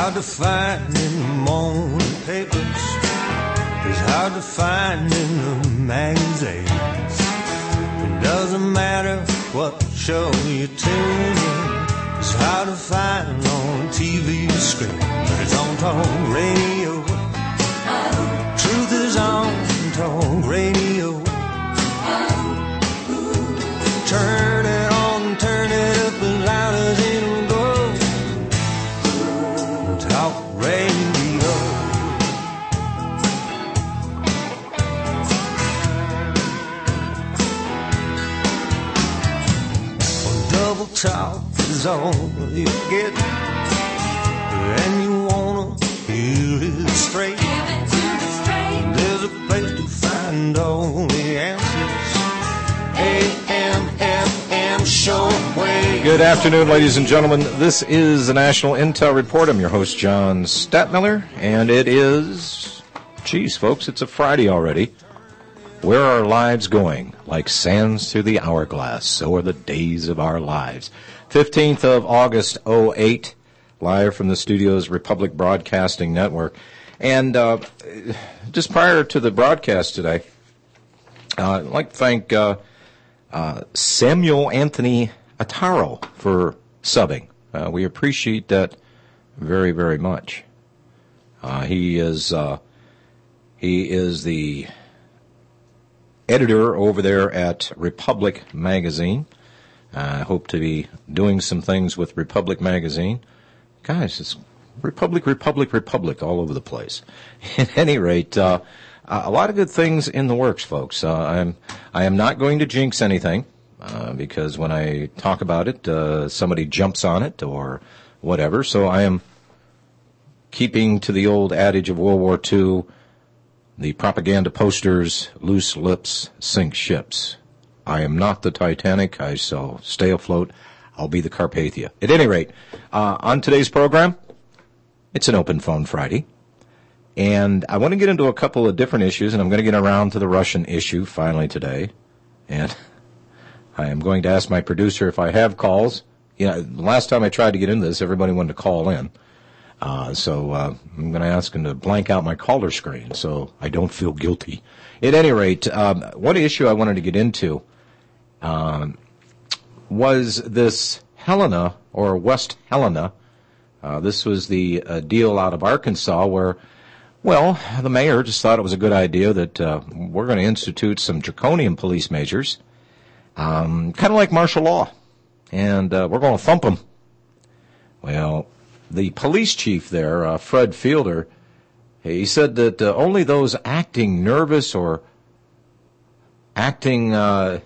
hard to find in the morning papers. It's hard to find in the magazines. It doesn't matter what show you tune in. It's hard to find on TV screen. But it's on talk radio. Truth is on talk radio. Turn it on, turn it up as loud as it'll go. Talk radio. Well, double talk is all you get, and you wanna hear it straight. There's a place to find all the answers. AM/FM shortwave. Good afternoon, ladies and gentlemen. This is the National Intel Report. I'm your host, John Statmiller, and it is, geez, folks, it's a Friday already. Where are our lives going? Like sands through the hourglass, so are the days of our lives. 15th of August, 08, live from the studios, Republic Broadcasting Network. And just prior to the broadcast today, I'd like to thank Samuel Anthony Ataro for subbing. We appreciate that very, very much. He is the editor over there at Republic Magazine. I hope to be doing some things with Republic Magazine. Guys, it's Republic all over the place. At any rate, a lot of good things in the works, folks. I am not going to jinx anything, because when I talk about it, somebody jumps on it or whatever. So I am keeping to the old adage of World War II, the propaganda posters, loose lips sink ships. I am not the Titanic. I shall stay afloat. I'll be the Carpathia. At any rate, on today's program, it's an open phone Friday. And I want to get into a couple of different issues, and I'm going to get around to the Russian issue finally today. And I am going to ask my producer if I have calls. The last time I tried to get into this, everybody wanted to call in. So I'm going to ask him to blank out my caller screen so I don't feel guilty. At any rate, one issue I wanted to get into was this Helena, or West Helena. This was the deal out of Arkansas where, well, the mayor just thought it was a good idea that we're going to institute some draconian police measures, kind of like martial law, and we're going to thump them. Well, the police chief there, Fred Fielder, he said that only those acting nervous or acting out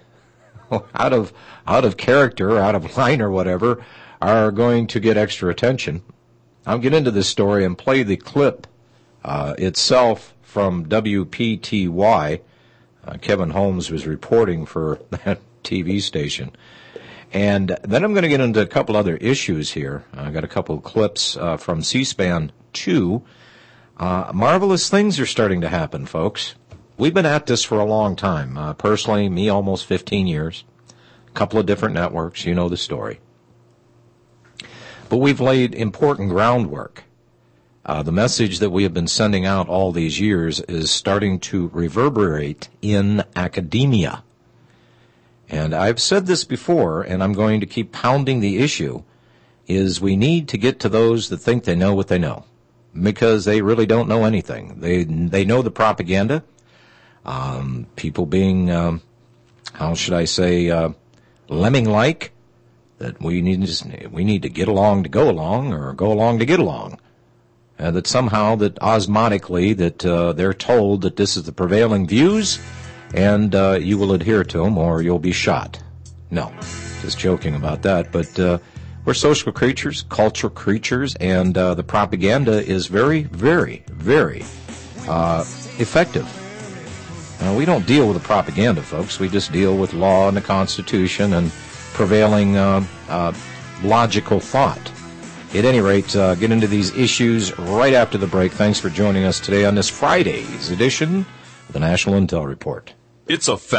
of character, out of line or whatever, are going to get extra attention. I'll get into this story and play the clip itself from WPTY. Kevin Holmes was reporting for that TV station. And then I'm going to get into a couple other issues here. I got a couple of clips from C-SPAN 2. Marvelous things are starting to happen, folks. We've been at this for a long time. Personally, me, almost 15 years. A couple of different networks. You know the story. But we've laid important groundwork. The message that we have been sending out all these years is starting to reverberate in academia. And I've said this before, and I'm going to keep pounding the issue, is we need to get to those that think they know what they know, because they really don't know anything. They know the propaganda. People being, how should I say, lemming-like, that we need to get along to go along, or go along to get along. That somehow, that osmotically, that they're told that this is the prevailing views, and you will adhere to them, or you'll be shot. No, just joking about that. But we're social creatures, cultural creatures, and the propaganda is very, very, very effective. We don't deal with the propaganda, folks. We just deal with law and the Constitution and prevailing logical thought. At any rate, get into these issues right after the break. Thanks for joining us today on this Friday's edition of the National Intel Report. It's a fact.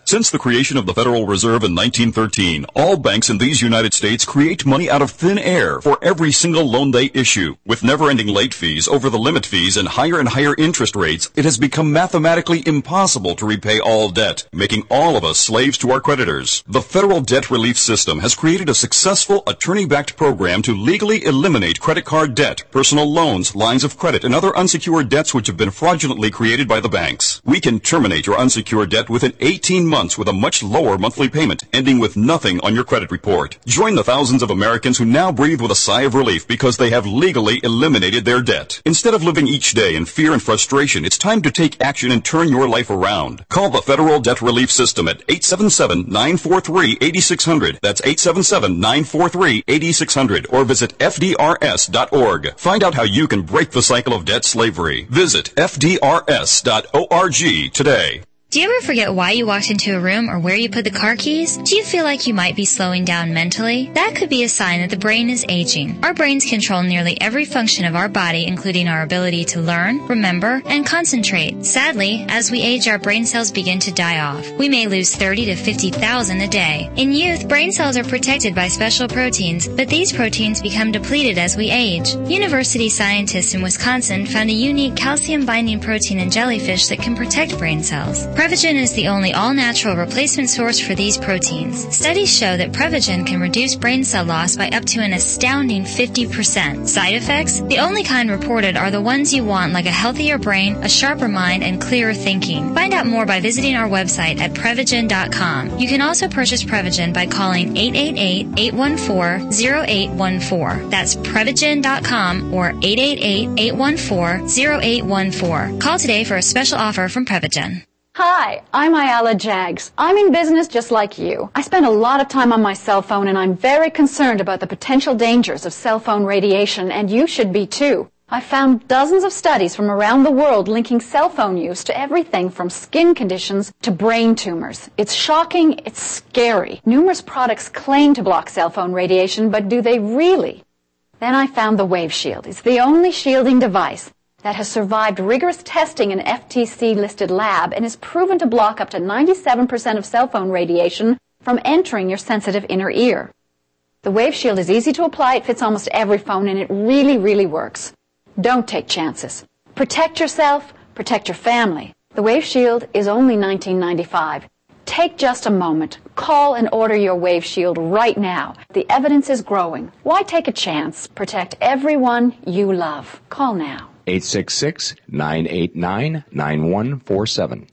Since the creation of the Federal Reserve in 1913, all banks in these United States create money out of thin air for every single loan they issue. With never-ending late fees, over the limit fees, and higher interest rates, it has become mathematically impossible to repay all debt, making all of us slaves to our creditors. The Federal Debt Relief System has created a successful attorney-backed program to legally eliminate credit card debt, personal loans, lines of credit, and other unsecured debts which have been fraudulently created by the banks. We can terminate your unsecured debt within 18 months with a much lower monthly payment, ending with nothing on your credit report. Join the thousands of Americans who now breathe with a sigh of relief because they have legally eliminated their debt. Instead of living each day in fear and frustration, it's time to take action and turn your life around. Call the Federal Debt Relief System at 877-943-8600. That's 877-943-8600. Or visit FDRS.org. Find out how you can break the cycle of debt slavery. Visit FDRS.org today. Do you ever forget why you walked into a room or where you put the car keys? Do you feel like you might be slowing down mentally? That could be a sign that the brain is aging. Our brains control nearly every function of our body, including our ability to learn, remember, and concentrate. Sadly, as we age, our brain cells begin to die off. We may lose 30 to 50,000 a day. In youth, brain cells are protected by special proteins, but these proteins become depleted as we age. University scientists in Wisconsin found a unique calcium-binding protein in jellyfish that can protect brain cells. Prevagen is the only all-natural replacement source for these proteins. Studies show that Prevagen can reduce brain cell loss by up to an astounding 50%. Side effects? The only kind reported are the ones you want, like a healthier brain, a sharper mind, and clearer thinking. Find out more by visiting our website at Prevagen.com. You can also purchase Prevagen by calling 888-814-0814. That's Prevagen.com or 888-814-0814. Call today for a special offer from Prevagen. Hi, I'm Ayala Jags. I'm in business just like you. I spend a lot of time on my cell phone, and I'm very concerned about the potential dangers of cell phone radiation, and you should be too. I found dozens of studies from around the world linking cell phone use to everything from skin conditions to brain tumors. It's shocking, it's scary. Numerous products claim to block cell phone radiation, but do they really? Then I found the Wave Shield. It's the only shielding device that has survived rigorous testing in an FTC-listed lab and is proven to block up to 97% of cell phone radiation from entering your sensitive inner ear. The Wave Shield is easy to apply, it fits almost every phone, and it really, really works. Don't take chances. Protect yourself, protect your family. The Wave Shield is only $19.95. Take just a moment. Call and order your Wave Shield right now. The evidence is growing. Why take a chance? Protect everyone you love. Call now. 866-989-9147.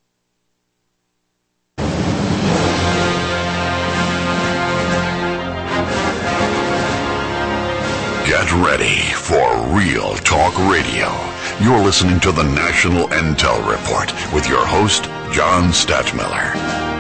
Get ready for Real Talk Radio. You're listening to the National Intel Report with your host, John Stadtmiller.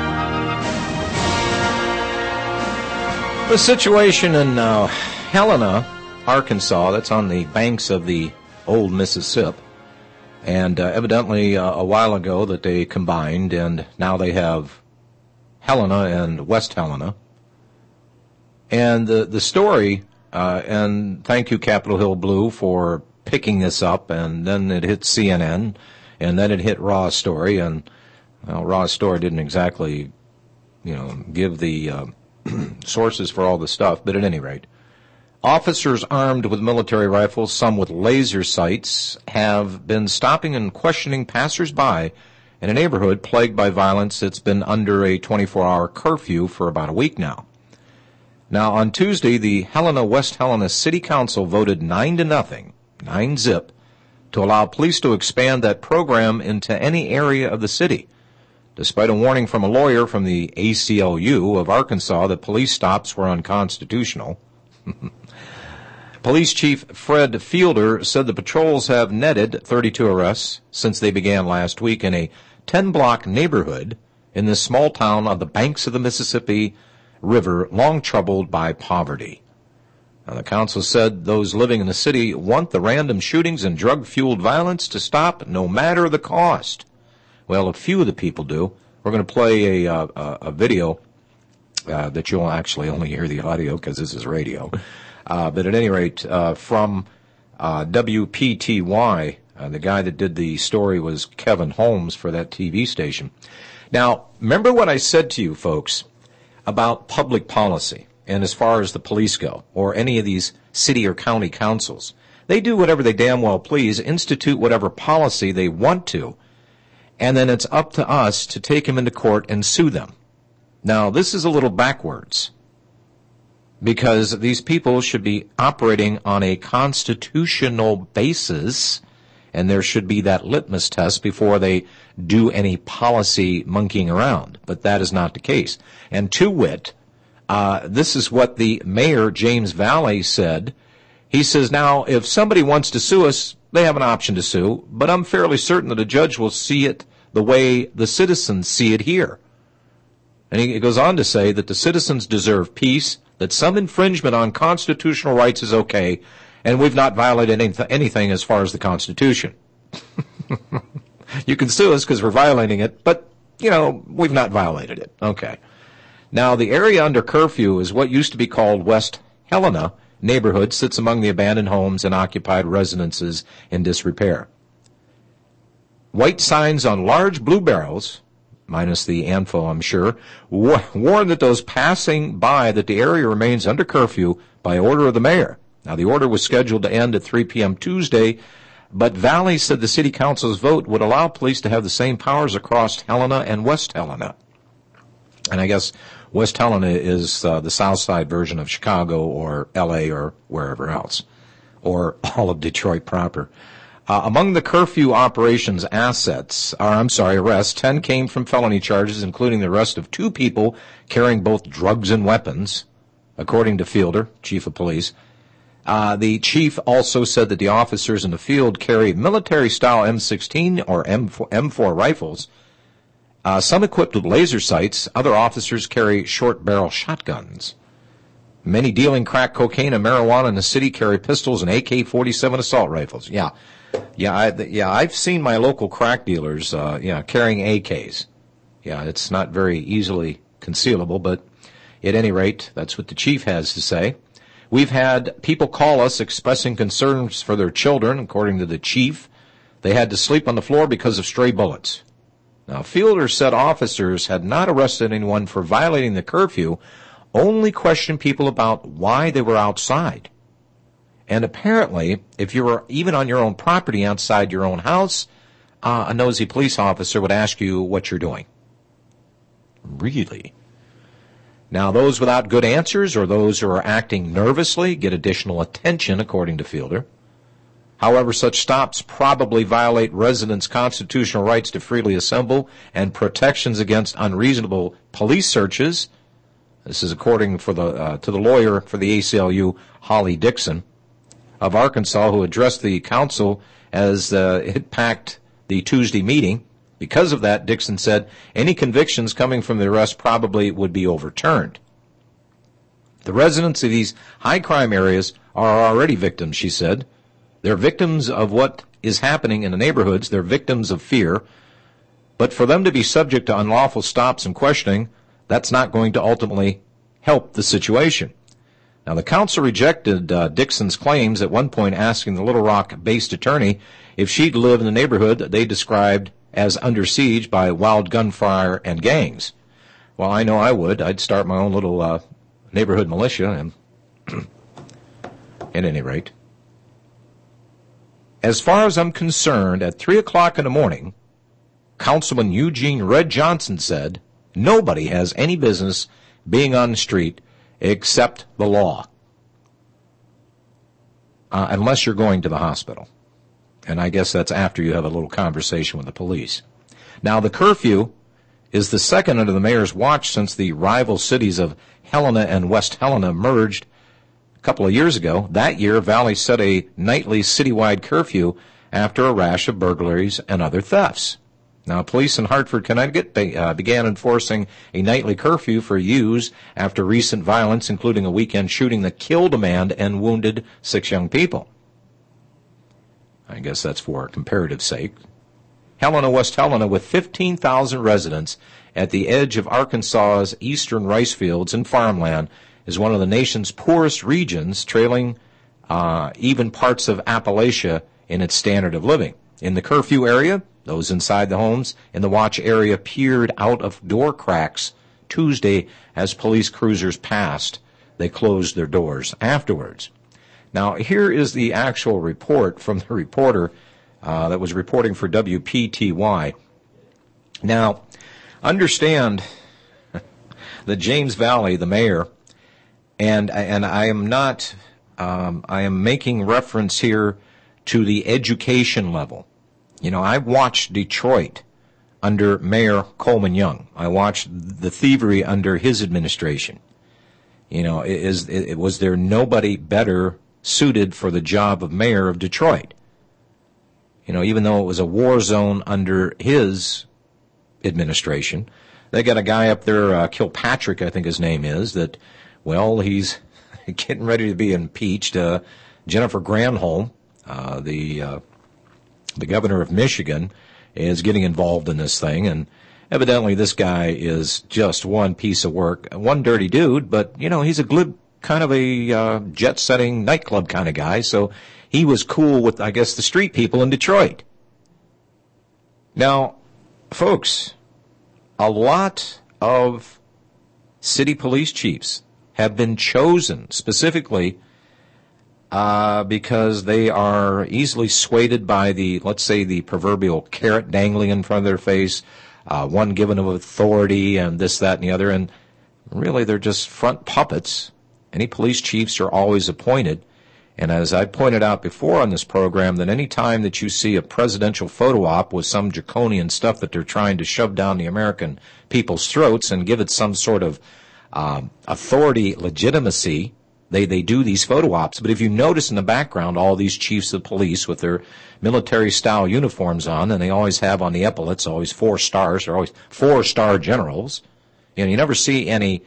The situation in Helena, Arkansas, that's on the banks of the old Mississippi, and evidently a while ago that they combined, and now they have Helena and West Helena. And the story, and thank you Capitol Hill Blue for picking this up, and then it hit CNN, and then it hit Raw's Story, and Raw's Story didn't exactly, give the sources for all the stuff, but at any rate, officers armed with military rifles, some with laser sights, have been stopping and questioning passers-by in a neighborhood plagued by violence that's been under a 24-hour curfew for about a week now. Now, on Tuesday, the West Helena City Council voted 9-0, 9-0, to allow police to expand that program into any area of the city, despite a warning from a lawyer from the ACLU of Arkansas that police stops were unconstitutional. Police Chief Fred Fielder said the patrols have netted 32 arrests since they began last week in a 10-block neighborhood in this small town on the banks of the Mississippi River, long troubled by poverty. Now, the council said those living in the city want the random shootings and drug-fueled violence to stop no matter the cost. Well, a few of the people do. We're going to play a video that you'll actually only hear the audio because this is radio. But at any rate, from WPTY, the guy that did the story was Kevin Holmes for that TV station. Now, remember what I said to you, folks, about public policy, and as far as the police go, or any of these city or county councils. They do whatever they damn well please, institute whatever policy they want to, and then it's up to us to take them into court and sue them. Now, this is a little backwards, because these people should be operating on a constitutional basis, and there should be that litmus test before they do any policy monkeying around. But that is not the case. And to wit, this is what the mayor, James Valley, said. He says, now, if somebody wants to sue us, they have an option to sue, but I'm fairly certain that a judge will see it the way the citizens see it here. And he goes on to say that the citizens deserve peace, that some infringement on constitutional rights is okay, and we've not violated anything as far as the Constitution. You can sue us because we're violating it, but, we've not violated it. Okay. Now, the area under curfew is what used to be called West Helena neighborhood, sits among the abandoned homes and occupied residences in disrepair. White signs on large blue barrels, minus the ANFO, I'm sure, warn that those passing by that the area remains under curfew by order of the mayor. Now, the order was scheduled to end at 3 p.m. Tuesday, but Valley said the city council's vote would allow police to have the same powers across Helena and West Helena. And I guess West Helena is the south side version of Chicago or L.A. or wherever else, or all of Detroit proper. Among the curfew operations arrests, 10 came from felony charges, including the arrest of 2 people carrying both drugs and weapons, according to Fielder, chief of police. The chief also said that the officers in the field carry military-style M16 or M4 rifles, some equipped with laser sights. Other officers carry short-barrel shotguns. Many dealing crack cocaine and marijuana in the city carry pistols and AK-47 assault rifles. I've seen my local crack dealers, carrying AKs. Yeah, it's not very easily concealable, but at any rate, that's what the chief has to say. We've had people call us expressing concerns for their children, according to the chief. They had to sleep on the floor because of stray bullets. Now, Fielder said officers had not arrested anyone for violating the curfew, only questioned people about why they were outside. And apparently, if you were even on your own property outside your own house, a nosy police officer would ask you what you're doing. Really? Now, those without good answers or those who are acting nervously get additional attention, according to Fielder. However, such stops probably violate residents' constitutional rights to freely assemble and protections against unreasonable police searches. This is according to the lawyer for the ACLU, Holly Dixon, of Arkansas, who addressed the council as it packed the Tuesday meeting. Because of that, Dixon said, any convictions coming from the arrest probably would be overturned. The residents of these high-crime areas are already victims, she said. They're victims of what is happening in the neighborhoods. They're victims of fear. But for them to be subject to unlawful stops and questioning, that's not going to ultimately help the situation. Now, the council rejected Dixon's claims at one point, asking the Little Rock-based attorney if she'd live in the neighborhood that they described as under siege by wild gunfire and gangs. Well, I know I would. I'd start my own little neighborhood militia, and at any rate. As far as I'm concerned, at 3 o'clock in the morning, Councilman Eugene Red Johnson said, nobody has any business being on the street except the law, unless you're going to the hospital. And I guess that's after you have a little conversation with the police. Now, the curfew is the second under the mayor's watch since the rival cities of Helena and West Helena merged a couple of years ago. That year, Valley set a nightly citywide curfew after a rash of burglaries and other thefts. Now, police in Hartford, Connecticut began enforcing a nightly curfew for use after recent violence, including a weekend shooting that killed a man and wounded 6 young people. I guess that's for comparative sake. Helena, West Helena, with 15,000 residents at the edge of Arkansas's eastern rice fields and farmland, is one of the nation's poorest regions, trailing even parts of Appalachia in its standard of living. In the curfew area, Those inside the homes in the watch area peered out of door cracks Tuesday as police cruisers passed. They closed their doors afterwards. Now, here is the actual report from the reporter that was reporting for WPTY. Now, understand that James Valley, the mayor, and I am not, I am making reference here to the education level. You know, I watched Detroit under Mayor Coleman Young. I watched the thievery under his administration. You know, was there nobody better suited for the job of mayor of Detroit? You know, even though it was a war zone under his administration, they got a guy up there, Kilpatrick, I think his name is, that, well, he's getting ready to be impeached. Jennifer Granholm, the governor of Michigan, is getting involved in this thing, and evidently this guy is just one piece of work, one dirty dude, but, you know, he's a glib, kind of a jet-setting nightclub kind of guy, so he was cool with, I guess, the street people in Detroit. Now, folks, a lot of city police chiefs have been chosen specifically because they are easily swayed by the, let's say, the proverbial carrot dangling in front of their face, one given of authority and this, that, and the other, and really they're just front puppets. Any police chiefs are always appointed, and as I pointed out before on this program, that any time that you see a presidential photo op with some draconian stuff that they're trying to shove down the American people's throats and give it some sort of authority, legitimacy, They do these photo ops, but if you notice in the background all these chiefs of police with their military-style uniforms on, and they always have on the epaulets always 4 stars, they're always 4-star generals. You know, you never see any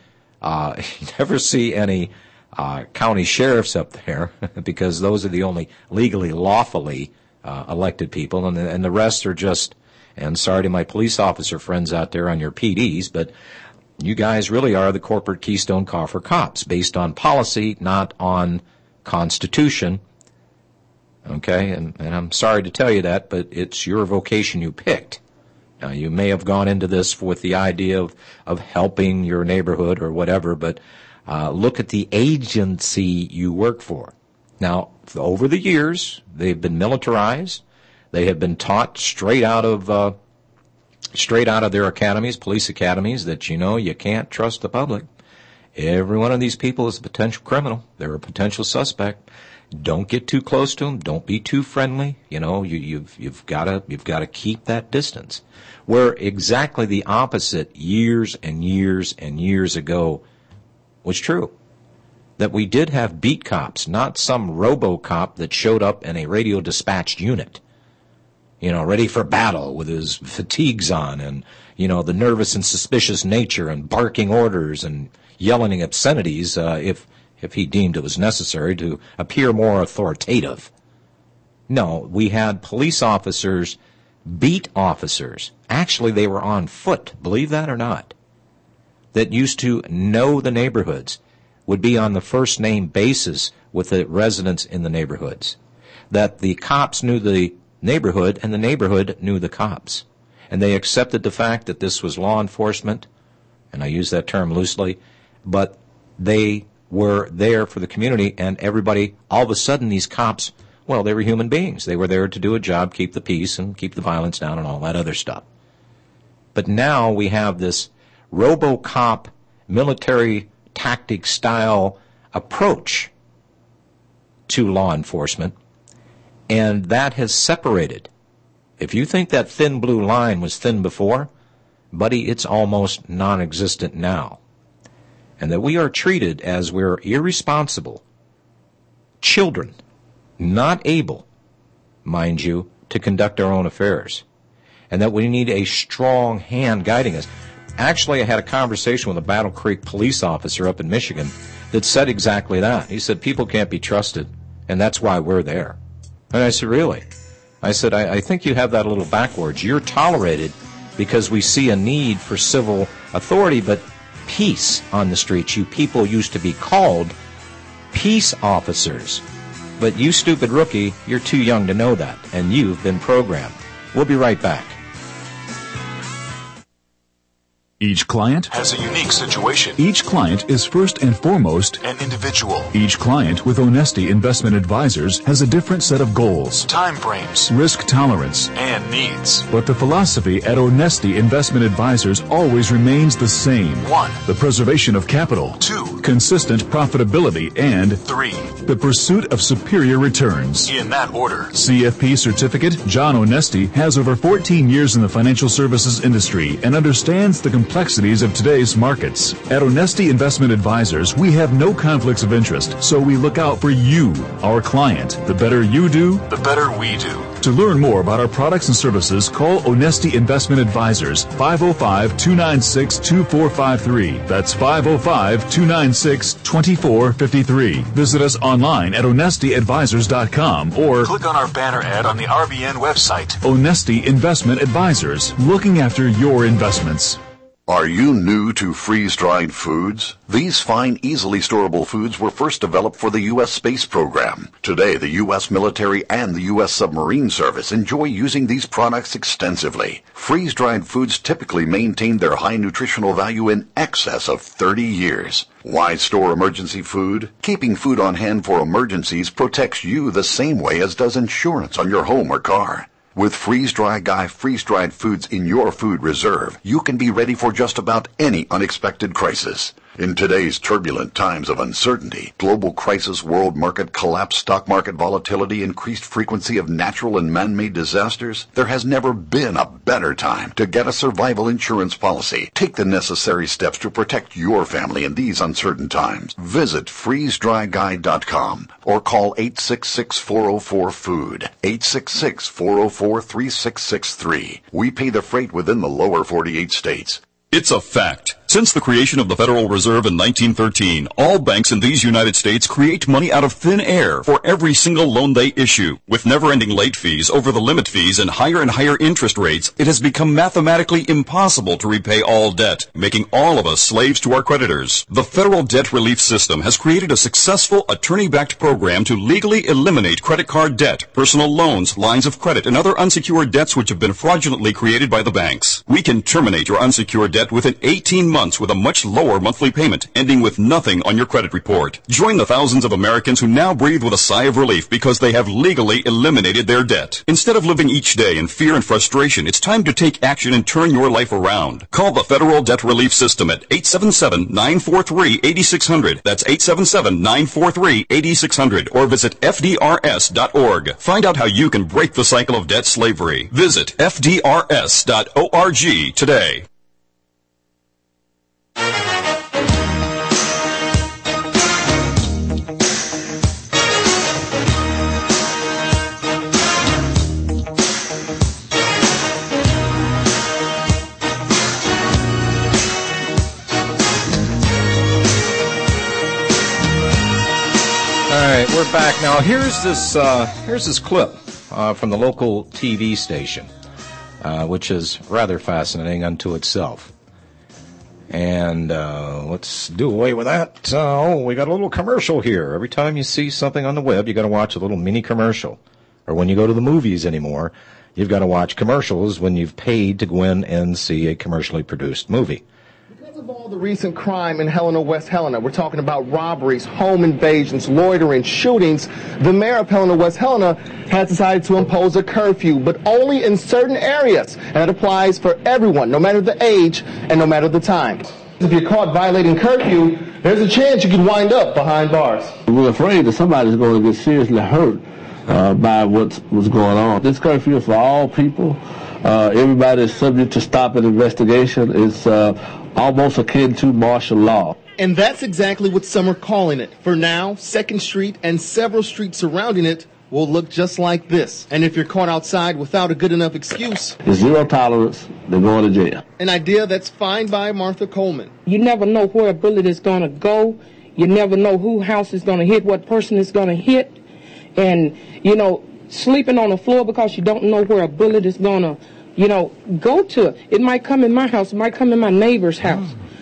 county sheriffs up there because those are the only legally, lawfully elected people, and the rest are just. And sorry to my police officer friends out there on your PDs, but you guys really are the corporate Keystone Coffer cops, based on policy, not on Constitution. Okay, and I'm sorry to tell you that, but it's your vocation you picked. Now, you may have gone into this with the idea of helping your neighborhood or whatever, but look at the agency you work for. Now, over the years, they've been militarized. They have been taught straight out of their academies, police academies, that, you know, you can't trust the public. Every one of these people is a potential criminal. They're a potential suspect. Don't get too close to them. Don't be too friendly. You know, you've got to keep that distance. Where exactly the opposite years and years and years ago was true. That we did have beat cops, not some robo-cop that showed up in a radio dispatched unit. You know, ready for battle with his fatigues on and, you know, the nervous and suspicious nature and barking orders and yelling obscenities if he deemed it was necessary to appear more authoritative. No, we had police officers, beat officers. Actually, they were on foot, believe that or not, that used to know the neighborhoods, would be on the first name basis with the residents in the neighborhoods, that the cops knew the neighborhood, and the neighborhood knew the cops. And they accepted the fact that this was law enforcement, and I use that term loosely, but they were there for the community, and everybody, all of a sudden, these cops, well, they were human beings. They were there to do a job, keep the peace, and keep the violence down, and all that other stuff. But now we have this RoboCop military tactic style approach to law enforcement, and that has separated. If you think that thin blue line was thin before, buddy, it's almost non-existent now. And that we are treated as we're irresponsible children, not able, mind you, to conduct our own affairs. And that we need a strong hand guiding us. Actually, I had a conversation with a Battle Creek police officer up in Michigan that said exactly that. He said, people can't be trusted, and that's why we're there. And I said, really? I said, I think you have that a little backwards. You're tolerated because we see a need for civil authority, but peace on the streets. You people used to be called peace officers. But you stupid rookie, you're too young to know that, and you've been programmed. We'll be right back. Each client has a unique situation. Each client is first and foremost an individual. Each client with Onesti Investment Advisors has a different set of goals, time frames, risk tolerance, and needs. But the philosophy at Onesti Investment Advisors always remains the same. 1. The preservation of capital. 2. Consistent profitability. And 3. The pursuit of superior returns. In that order. CFP certificate John Onesti has over 14 years in the financial services industry and understands the complexities of today's markets. At Onesti Investment Advisors, we have no conflicts of interest, so we look out for you, our client. The better you do, the better we do. To learn more about our products and services, call Onesti Investment Advisors, 505-296-2453. That's 505-296-2453. Visit us online at onestiadvisors.com or click on our banner ad on the RBN website. Onesti Investment Advisors, looking after your investments. Are you new to freeze-dried foods? These fine, easily storable foods were first developed for the U.S. space program. Today, the U.S. military and the U.S. submarine service enjoy using these products extensively. Freeze-dried foods typically maintain their high nutritional value in excess of 30 years. Why store emergency food? Keeping food on hand for emergencies protects you the same way as does insurance on your home or car. With Freeze-Dry Guy freeze-dried foods in your food reserve, you can be ready for just about any unexpected crisis. In today's turbulent times of uncertainty, global crisis, world market collapse, stock market volatility, increased frequency of natural and man-made disasters, there has never been a better time to get a survival insurance policy. Take the necessary steps to protect your family in these uncertain times. Visit freezedryguy.com or call 866-404-FOOD, 866-404-3663. We pay the freight within the lower 48 states. It's a fact. Since the creation of the Federal Reserve in 1913, all banks in these United States create money out of thin air for every single loan they issue. With never-ending late fees, over-the-limit fees, and higher interest rates, it has become mathematically impossible to repay all debt, making all of us slaves to our creditors. The Federal Debt Relief System has created a successful attorney-backed program to legally eliminate credit card debt, personal loans, lines of credit, and other unsecured debts which have been fraudulently created by the banks. We can terminate your unsecured debt within 18 months with a much lower monthly payment, ending with nothing on your credit report. Join the thousands of Americans who now breathe with a sigh of relief because they have legally eliminated their debt. Instead of living each day in fear and frustration, it's time to take action and turn your life around. Call the Federal Debt Relief System at 877-943-8600. That's 877-943-8600. Or visit FDRS.org. Find out how you can break the cycle of debt slavery. Visit FDRS.org today. All right, we're back now. Here's this clip from the local TV station, which is rather fascinating unto itself. And let's do away with that. We got a little commercial here. Every time you see something on the web, you got to watch a little mini commercial. Or when you go to the movies anymore, you've got to watch commercials when you've paid to go in and see a commercially produced movie. Because of all the recent crime in Helena, West Helena, we're talking about robberies, home invasions, loitering, shootings, the mayor of Helena, West Helena has decided to impose a curfew, but only in certain areas, and it applies for everyone, no matter the age and no matter the time. If you're caught violating curfew, there's a chance you could wind up behind bars. We're afraid that somebody's going to get seriously hurt by what's going on. This curfew is for all people. Everybody is subject to stop and investigation. It's almost akin to martial law. And that's exactly what some are calling it. For now, 2nd Street and several streets surrounding it will look just like this. And if you're caught outside without a good enough excuse, it's zero tolerance. They're going to jail. An idea that's fine by Martha Coleman. You never know where a bullet is going to go. You never know who house is going to hit, what person is going to hit. And, sleeping on the floor because you don't know where a bullet is going to, go to. It might come in my house. It might come in my neighbor's house.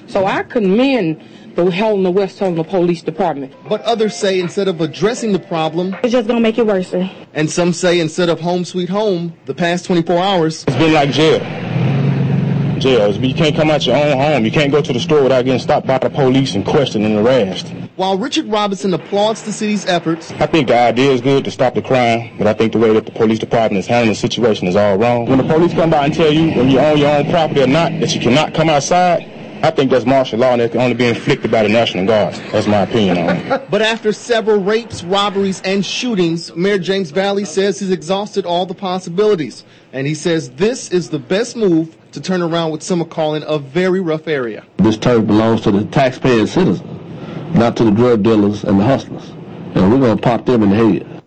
So I commend the Helena, West Helena Police Department. But others say instead of addressing the problem, it's just going to make it worse. And some say instead of home sweet home, the past 24 hours, it's been like jail. You can't come out your own home. You can't go to the store without getting stopped by the police and questioned and harassed. While Richard Robinson applauds the city's efforts, I think the idea is good to stop the crime, but I think the way that the police department is handling the situation is all wrong. When the police come by and tell you whether you own your own property or not, that you cannot come outside, I think that's martial law and it can only be inflicted by the National Guard. That's my opinion on it. But after several rapes, robberies, and shootings, Mayor James Valley says he's exhausted all the possibilities. And he says this is the best move to turn around what some are calling a very rough area. This turf belongs to the taxpaying citizens, not to the drug dealers and the hustlers. And we're going to pop them in the head.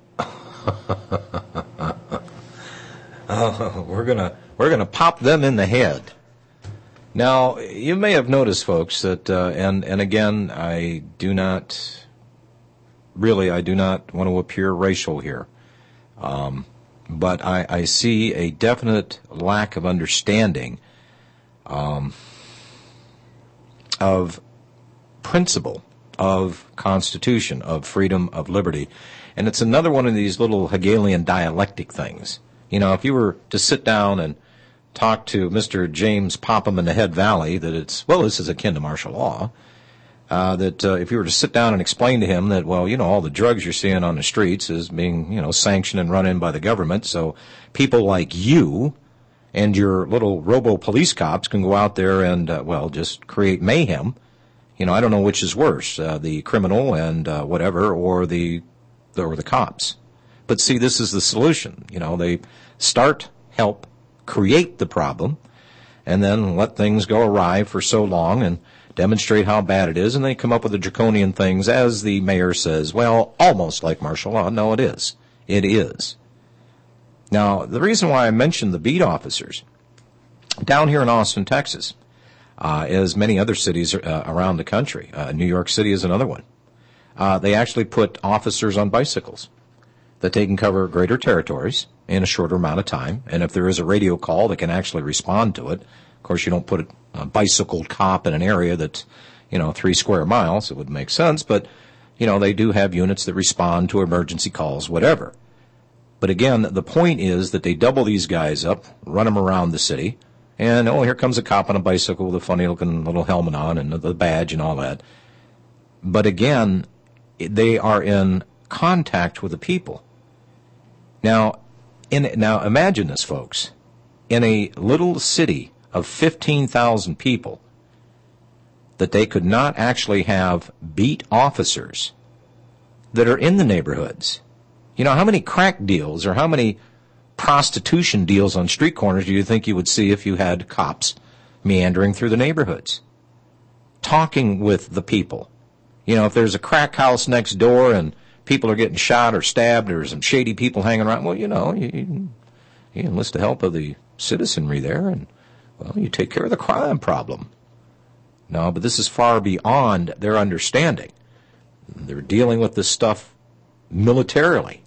We're gonna pop them in the head. Now, you may have noticed, folks, that and again, I do not want to appear racial here, but I see a definite lack of understanding of principle, of Constitution, of freedom, of liberty. And it's another one of these little Hegelian dialectic things. You know, if you were to sit down and talk to Mr. James Popham in the Head Valley, that this is akin to martial law, if you were to sit down and explain to him that, all the drugs you're seeing on the streets is being, sanctioned and run in by the government, so people like you and your little robo-police cops can go out there and, just create mayhem. I don't know which is worse, the criminal and whatever, or the cops. But see, this is the solution. They help create the problem, and then let things go awry for so long and demonstrate how bad it is, and they come up with the draconian things, as the mayor says, almost like martial law. No, it is. It is. Now, the reason why I mentioned the beat officers, down here in Austin, Texas, as many other cities around the country, New York City is another one, they actually put officers on bicycles that they can cover greater territories in a shorter amount of time. And if there is a radio call that can actually respond to it, of course you don't put a bicycled cop in an area that's, 3 square miles. It would make sense. But, they do have units that respond to emergency calls, whatever. But again, the point is that they double these guys up, run them around the city, and, here comes a cop on a bicycle with a funny looking little helmet on and the badge and all that. But again, they are in contact with the people. Now imagine this, folks. In a little city of 15,000 people, that they could not actually have beat officers that are in the neighborhoods. How many crack deals or how many prostitution deals on street corners do you think you would see if you had cops meandering through the neighborhoods, talking with the people? If there's a crack house next door and people are getting shot or stabbed or some shady people hanging around, you enlist the help of the citizenry there and, you take care of the crime problem. No, but this is far beyond their understanding. They're dealing with this stuff militarily.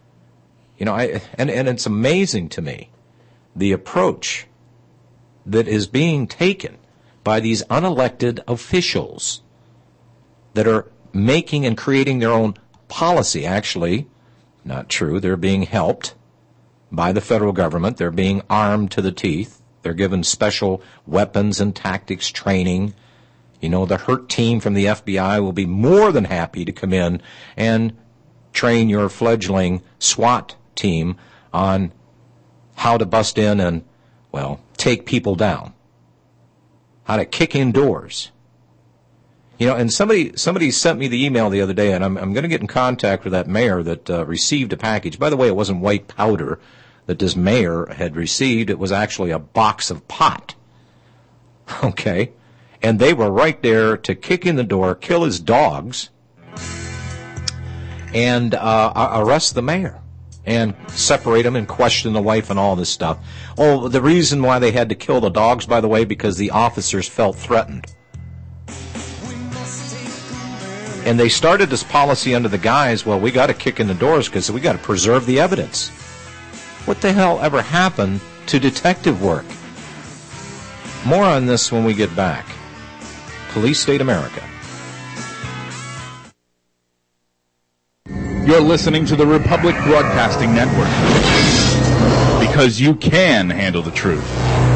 And it's amazing to me, the approach that is being taken by these unelected officials that are making and creating their own policy. Actually, not true. They're being helped by the federal government. They're being armed to the teeth. They're given special weapons and tactics training. The HURT team from the FBI will be more than happy to come in and train your fledgling SWAT team on how to bust in and, take people down, how to kick in doors. And somebody sent me the email the other day, and I'm going to get in contact with that mayor that received a package. By the way, it wasn't white powder that this mayor had received. It was actually a box of pot. Okay? And they were right there to kick in the door, kill his dogs, and arrest the mayor and separate him and question the wife and all this stuff. Oh, the reason why they had to kill the dogs, by the way, because the officers felt threatened. And they started this policy under the guise, we got to kick in the doors because we got to preserve the evidence. What the hell ever happened to detective work? More on this when we get back. Police State America. You're listening to the Republic Broadcasting Network, because you can handle the truth.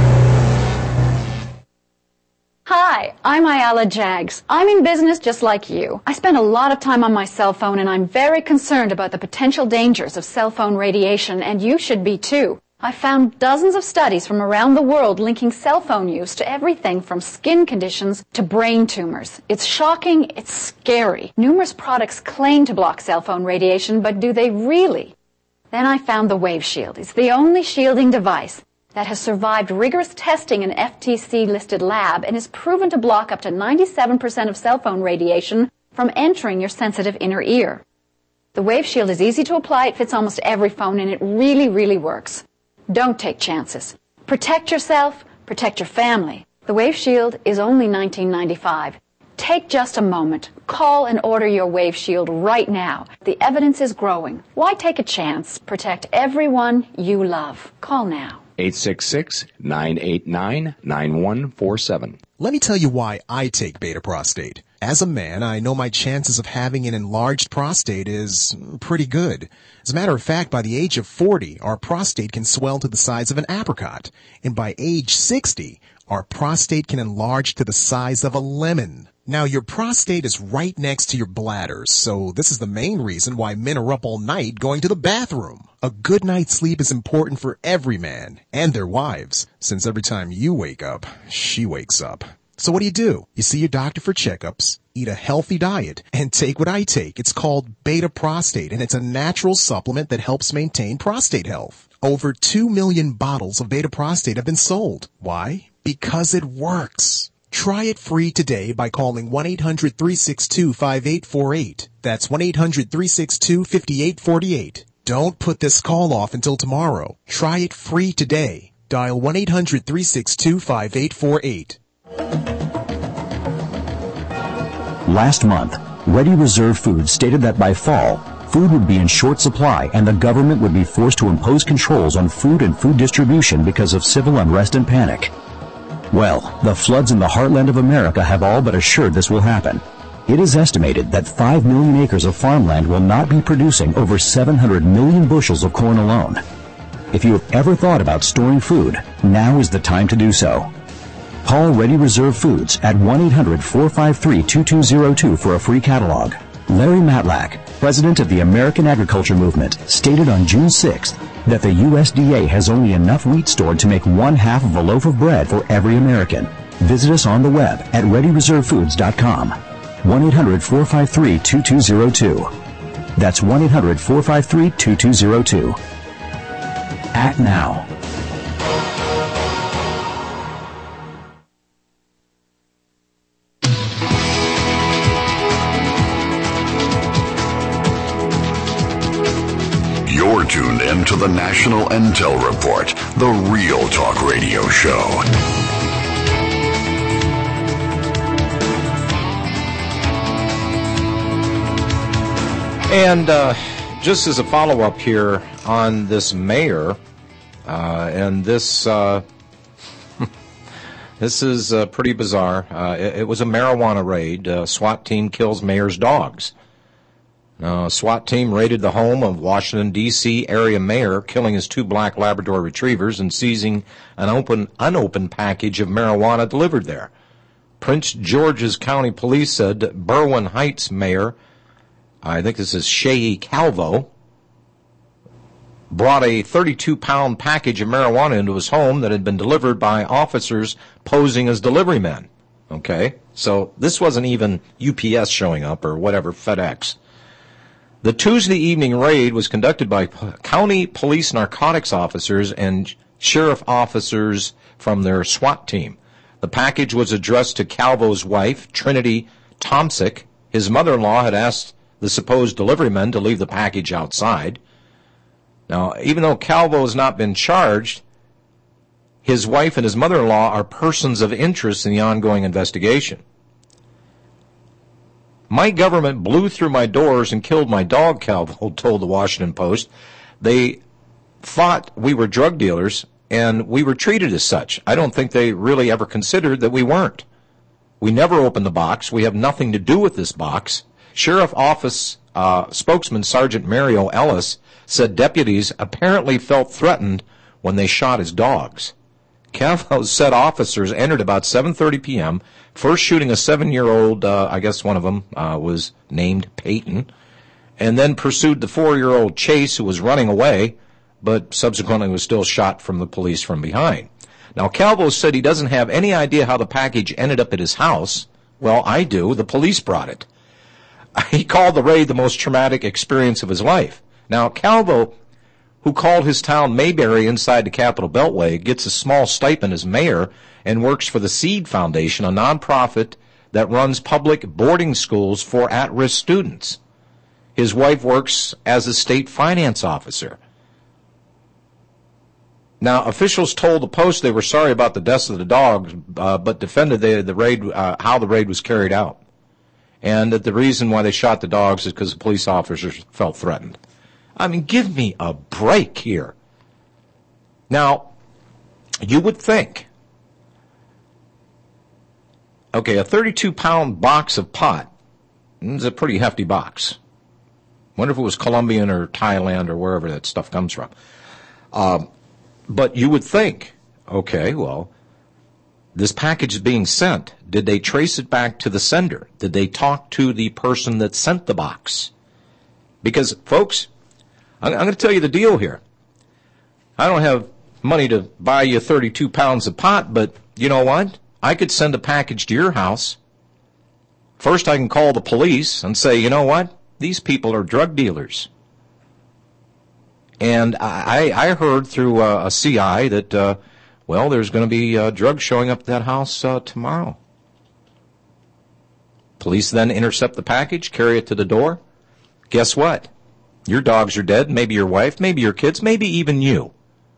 Hi, I'm Ayala Jags. I'm in business just like you. I spend a lot of time on my cell phone, and I'm very concerned about the potential dangers of cell phone radiation, and you should be too. I found dozens of studies from around the world linking cell phone use to everything from skin conditions to brain tumors. It's shocking, it's scary. Numerous products claim to block cell phone radiation, but do they really? Then I found the Wave Shield. It's the only shielding device that has survived rigorous testing in an FTC-listed lab and is proven to block up to 97% of cell phone radiation from entering your sensitive inner ear. The Wave Shield is easy to apply, it fits almost every phone, and it really, really works. Don't take chances. Protect yourself, protect your family. The Wave Shield is only $19.95. Take just a moment. Call and order your Wave Shield right now. The evidence is growing. Why take a chance? Protect everyone you love. Call now. 866-989-9147. Let me tell you why I take Beta Prostate. As a man, I know my chances of having an enlarged prostate is pretty good. As a matter of fact, by the age of 40, our prostate can swell to the size of an apricot. And by age 60, our prostate can enlarge to the size of a lemon. Now, your prostate is right next to your bladder, so this is the main reason why men are up all night going to the bathroom. A good night's sleep is important for every man and their wives, since every time you wake up, she wakes up. So what do? You see your doctor for checkups, eat a healthy diet, and take what I take. It's called Beta Prostate, and it's a natural supplement that helps maintain prostate health. Over 2 million bottles of Beta Prostate have been sold. Why? Because it works. Try it free today by calling 1-800-362-5848. That's 1-800-362-5848. Don't put this call off until tomorrow. Try it free today. Dial 1-800-362-5848. Last month, Ready Reserve Foods stated that by fall, food would be in short supply and the government would be forced to impose controls on food and food distribution because of civil unrest and panic. Well, the floods in the heartland of America have all but assured this will happen. It is estimated that 5 million acres of farmland will not be producing over 700 million bushels of corn alone. If you have ever thought about storing food, now is the time to do so. Call Ready Reserve Foods at 1-800-453-2202 for a free catalog. Larry Matlack, president of the American Agriculture Movement, stated on June 6th that the USDA has only enough wheat stored to make 1/2 of a loaf of bread for every American. Visit us on the web at ReadyReserveFoods.com. 1-800-453-2202. That's 1-800-453-2202. Act now. You're tuned in to the National Intel Report, the Real Talk Radio Show. And just as a follow-up here on this mayor, and this this is pretty bizarre. It was a marijuana raid. SWAT team kills mayor's dogs. A SWAT team raided the home of Washington, D.C. area mayor, killing his 2 black Labrador retrievers and seizing an unopened package of marijuana delivered there. Prince George's County Police said Berwyn Heights mayor, I think this is Shehi Calvo, brought a 32-pound package of marijuana into his home that had been delivered by officers posing as delivery men. Okay? So this wasn't even UPS showing up or whatever, FedEx. The Tuesday evening raid was conducted by county police narcotics officers and sheriff officers from their SWAT team. The package was addressed to Calvo's wife, Trinity Tomsick. His mother-in-law had asked the supposed delivery men to leave the package outside. Now, even though Calvo has not been charged, his wife and his mother-in-law are persons of interest in the ongoing investigation. My government blew through my doors and killed my dog, Calvo told the Washington Post. They thought we were drug dealers, and we were treated as such. I don't think they really ever considered that we weren't. We never opened the box. We have nothing to do with this box. Sheriff Office spokesman Sergeant Mario Ellis said deputies apparently felt threatened when they shot his dogs. Calvo said officers entered about 7:30 p.m., first shooting a 7-year-old, I guess one of them was named Peyton, and then pursued the 4-year-old Chase, who was running away, but subsequently was still shot from the police from behind. Now, Calvo said he doesn't have any idea how the package ended up at his house. Well, I do. The police brought it. He called the raid the most traumatic experience of his life. Now, Calvo, who called his town Mayberry inside the Capitol Beltway, gets a small stipend as mayor and works for the Seed Foundation, a nonprofit that runs public boarding schools for at-risk students. His wife works as a state finance officer. Now, officials told the Post they were sorry about the deaths of the dogs, but defended the raid, how the raid was carried out, and that the reason why they shot the dogs is because the police officers felt threatened. I mean, give me a break here. Now, you would think, okay, a 32-pound box of pot is a pretty hefty box. Wonder if it was Colombian or Thailand or wherever that stuff comes from. But you would think, okay, well, this package is being sent. Did they trace it back to the sender? Did they talk to the person that sent the box? Because, folks, I'm going to tell you the deal here. I don't have money to buy you 32 pounds of pot, but you know what? I could send a package to your house. First, I can call the police and say, you know what? These people are drug dealers. And I heard through a CI that, well, there's going to be drugs showing up at that house tomorrow. Police then intercept the package, carry it to the door. Guess what? Your dogs are dead, maybe your wife, maybe your kids, maybe even you.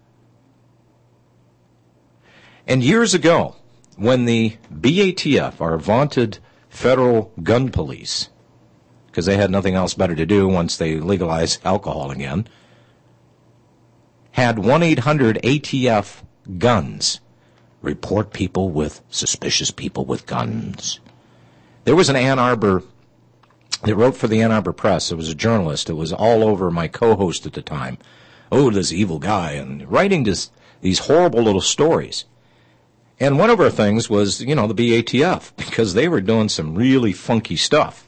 And years ago, when the BATF, our vaunted federal gun police, because they had nothing else better to do once they legalized alcohol again, had 1-800-ATF guns. Report people with suspicious people with guns. There was an Ann Arbor that wrote for the Ann Arbor Press. It was a journalist. It was all over my co-host at the time. Oh, this evil guy, and writing these horrible little stories. And one of our things was, the BATF, because they were doing some really funky stuff.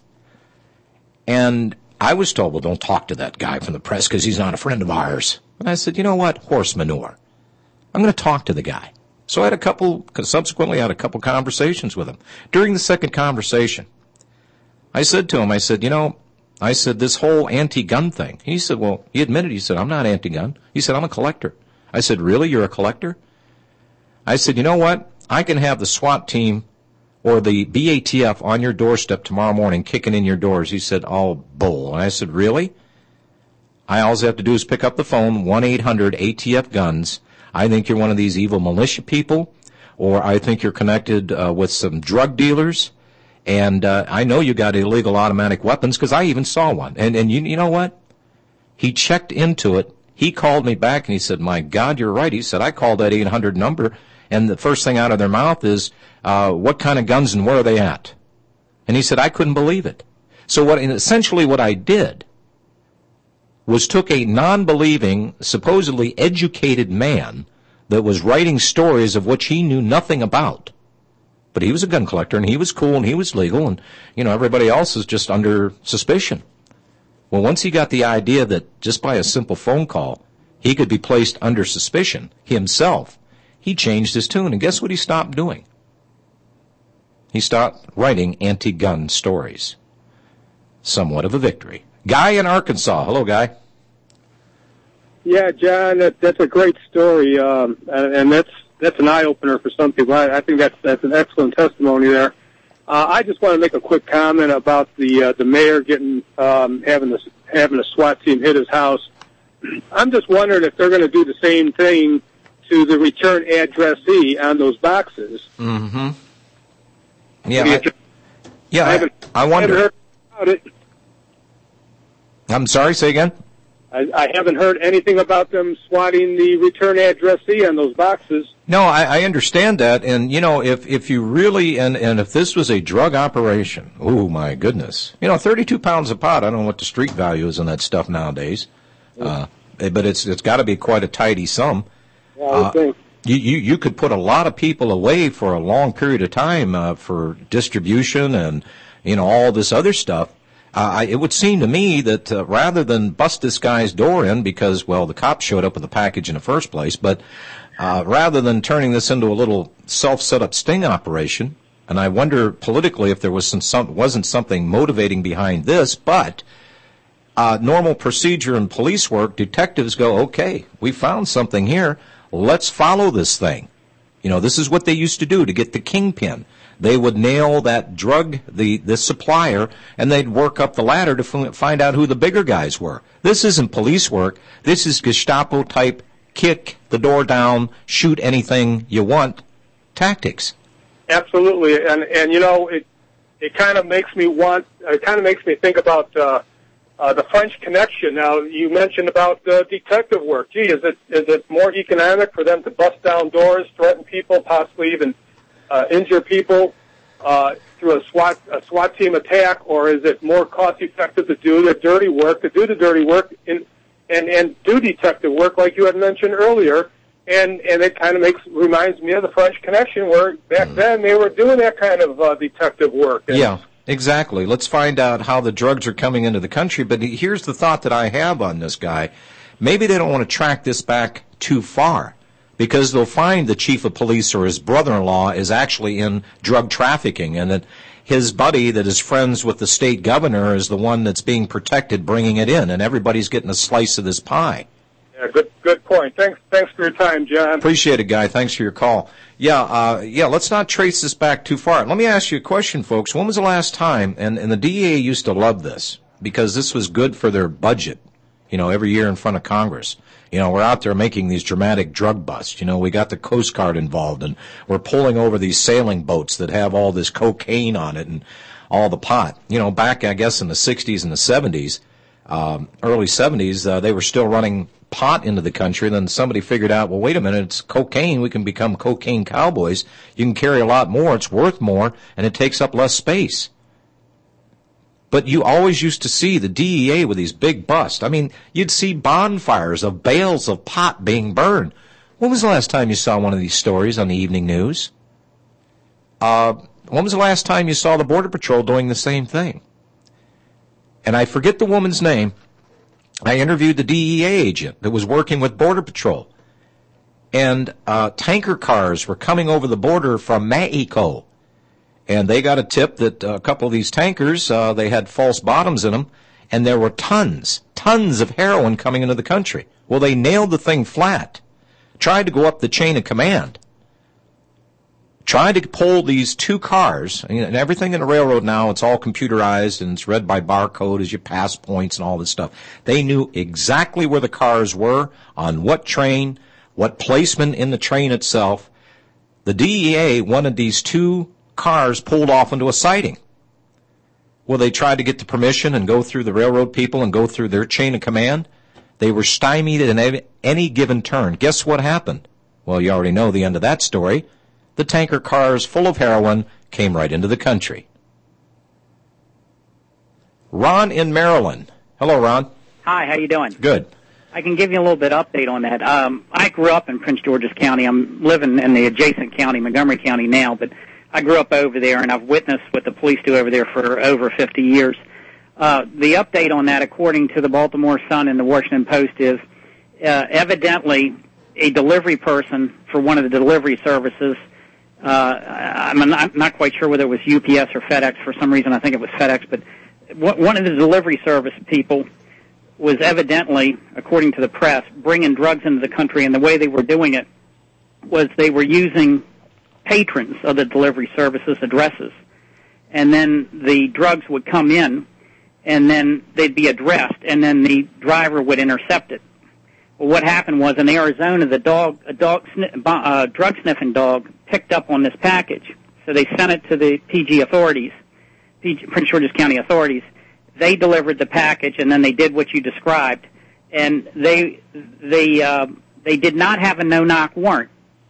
And I was told, well, don't talk to that guy from the press because he's not a friend of ours. And I said, you know what? Horse manure. I'm going to talk to the guy. So I had subsequently had a couple conversations with him. During the second conversation, I said to him, this whole anti-gun thing. He said, well, he admitted, he said, I'm not anti-gun. He said, I'm a collector. I said, really? You're a collector? I said, you know what? I can have the SWAT team or the BATF on your doorstep tomorrow morning kicking in your doors. He said, oh, bull. And I said, really? All I have to do is pick up the phone, 1-800-ATF-GUNS. I think you're one of these evil militia people, or I think you're connected with some drug dealers, and I know you got illegal automatic weapons because I even saw one. And you know what? He checked into it. He called me back, and he said, my God, you're right. He said, I called that 800 number, and the first thing out of their mouth is, what kind of guns and where are they at? And he said, I couldn't believe it. So essentially what I did was took a non-believing, supposedly educated man that was writing stories of which he knew nothing about. But he was a gun collector, and he was cool, and he was legal, and, everybody else is just under suspicion. Well, once he got the idea that just by a simple phone call, he could be placed under suspicion himself, he changed his tune, and guess what he stopped doing? He stopped writing anti-gun stories. Somewhat of a victory. Guy in Arkansas. Hello, Guy. Yeah, John, that's a great story, and that's an eye-opener for some people. I think that's an excellent testimony there. I just want to make a quick comment about the mayor having a SWAT team hit his house. I'm just wondering if they're going to do the same thing to the return addressee on those boxes. Mm-hmm. Yeah, I wonder. I haven't heard about it. I'm sorry, say again? I haven't heard anything about them swatting the return addressee on those boxes. No, I understand that, and if you really and if this was a drug operation, oh my goodness, 32 pounds of pot. I don't know what the street value is on that stuff nowadays, but it's got to be quite a tidy sum. Yeah, I would think. You could put a lot of people away for a long period of time for distribution and all this other stuff. It would seem to me that rather than bust this guy's door in because the cops showed up with the package in the first place, but rather than turning this into a little self-set-up sting operation, and I wonder politically if there wasn't something motivating behind this, but normal procedure in police work, detectives go, okay, we found something here, let's follow this thing. This is what they used to do to get the kingpin. They would nail that drug, the supplier, and they'd work up the ladder to find out who the bigger guys were. This isn't police work. This is Gestapo-type kick the door down, shoot anything you want tactics. Absolutely, and it kind of makes me think about the French Connection. Now, you mentioned about detective work. Gee, is it more economic for them to bust down doors, threaten people, possibly even injure people through a SWAT team attack, or is it more cost effective to do the dirty work, and do detective work like you had mentioned earlier? And it kind of reminds me of the French Connection, where back then they were doing that kind of detective work. Yeah, exactly. Let's find out how the drugs are coming into the country. But here's the thought that I have on this guy. Maybe they don't want to track this back too far, because they'll find the chief of police or his brother-in-law is actually in drug trafficking, and that his buddy that is friends with the state governor is the one that's being protected bringing it in, and everybody's getting a slice of this pie. Yeah, good point. Thanks for your time, John. Appreciate it, Guy. Thanks for your call. Let's not trace this back too far. Let me ask you a question, folks. When was the last time, and the DEA used to love this, because this was good for their budget, every year in front of Congress. We're out there making these dramatic drug busts. We got the Coast Guard involved, and we're pulling over these sailing boats that have all this cocaine on it and all the pot. Back, I guess, in the 60s and the 70s, early 70s, they were still running pot into the country. Then somebody figured out, well, wait a minute, it's cocaine. We can become cocaine cowboys. You can carry a lot more. It's worth more, and it takes up less space. But you always used to see the DEA with these big busts. I mean, you'd see bonfires of bales of pot being burned. When was the last time you saw one of these stories on the evening news? When was the last time you saw the Border Patrol doing the same thing? And I forget the woman's name. I interviewed the DEA agent that was working with Border Patrol. And tanker cars were coming over the border from Mexico. And they got a tip that a couple of these tankers, they had false bottoms in them, and there were tons of heroin coming into the country. Well, they nailed the thing flat, tried to go up the chain of command, tried to pull these two cars, and everything in the railroad now, it's all computerized, and it's read by barcode as you pass points and all this stuff. They knew exactly where the cars were, on what train, what placement in the train itself. The DEA wanted these two cars pulled off into a siding. Well, they tried to get the permission and go through the railroad people and go through their chain of command. They were stymied in any given turn. Guess what happened? Well, you already know the end of that story. The tanker cars full of heroin came right into the country. Ron in Maryland. Hello, Ron. Hi, how you doing? Good. I can give you a little bit of update on that. I grew up in Prince George's County. I'm living in the adjacent county, Montgomery County now, but I grew up over there, and I've witnessed what the police do over there for over 50 years. The update on that, according to the Baltimore Sun and the Washington Post, is evidently a delivery person for one of the delivery services. I'm not quite sure whether it was UPS or FedEx. For some reason, I think it was FedEx. But one of the delivery service people was evidently, according to the press, bringing drugs into the country, and the way they were doing it was they were using patrons of the delivery services' addresses. And then the drugs would come in, and then they'd be addressed, and then the driver would intercept it. Well, what happened was in Arizona, a drug-sniffing dog picked up on this package. So they sent it to the PG authorities, Prince George's County authorities. They delivered the package, and then they did what you described. And they did not have a no-knock warrant.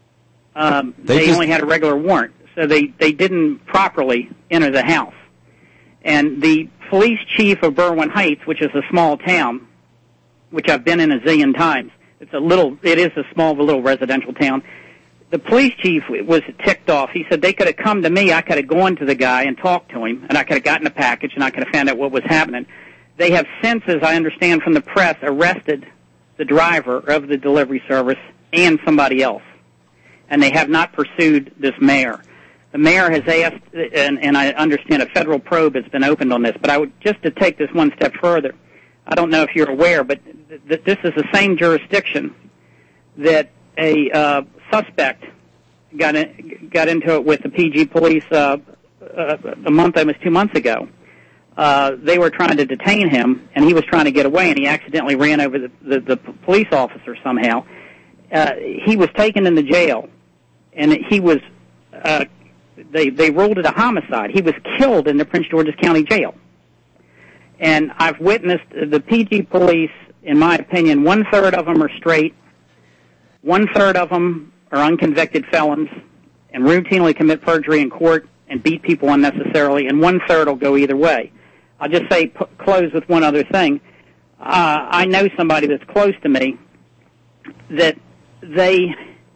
They only had a regular warrant, so they didn't properly enter the house. And the police chief of Berwyn Heights, which is a small town, which I've been in a zillion times, it is a small little residential town. The police chief was ticked off. He said they could have come to me, I could have gone to the guy and talked to him, and I could have gotten a package, and I could have found out what was happening. They have since, as I understand from the press, arrested the driver of the delivery service and somebody else. And they have not pursued this mayor. The mayor has asked, and I understand a federal probe has been opened on this, but I would, just to take this one step further, I don't know if you're aware, but this is the same jurisdiction that a suspect got into it with the PG police almost 2 months ago. They were trying to detain him, and he was trying to get away, and he accidentally ran over the police officer somehow. He was taken into jail, and he was they ruled it a homicide. He was killed in the Prince George's County Jail. And I've witnessed the PG police, in my opinion, 1/3 of them are straight, 1/3 of them are unconvicted felons and routinely commit perjury in court and beat people unnecessarily, and 1/3 will go either way. I'll just say, close with one other thing. I know somebody that's close to me that they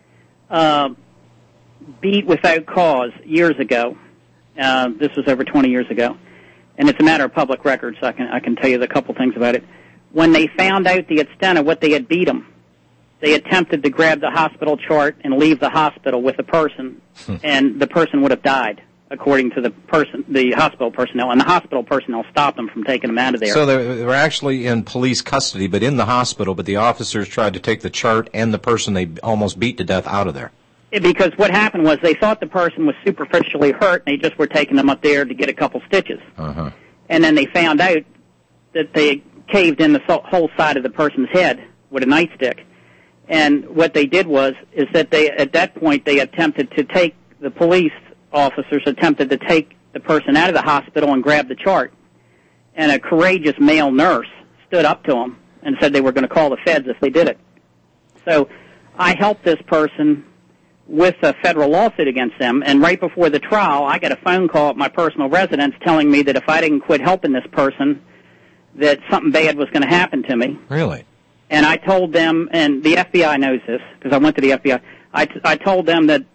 beat without cause years ago. This was over 20 years ago. And it's a matter of public record, so I can tell you a couple things about it. When they found out the extent of what they had beat them, they attempted to grab the hospital chart and leave the hospital with the person, and the person would have died, according to the hospital personnel. And the hospital personnel stopped them from taking them out of there. So they were actually in police custody, but in the hospital, but the officers tried to take the chart and the person they almost beat to death out of there. Because what happened was they thought the person was superficially hurt, and they just were taking them up there to get a couple stitches. Uh-huh. And then they found out that they caved in the whole side of the person's head with a nightstick. And what they did is that at that point, the police officers attempted to take the person out of the hospital and grab the chart. And a courageous male nurse stood up to them and said they were going to call the feds if they did it. So I helped this person with a federal lawsuit against them, and right before the trial, I got a phone call at my personal residence telling me that if I didn't quit helping this person, that something bad was going to happen to me. Really? And I told them, and the FBI knows this, because I went to the FBI, I told them that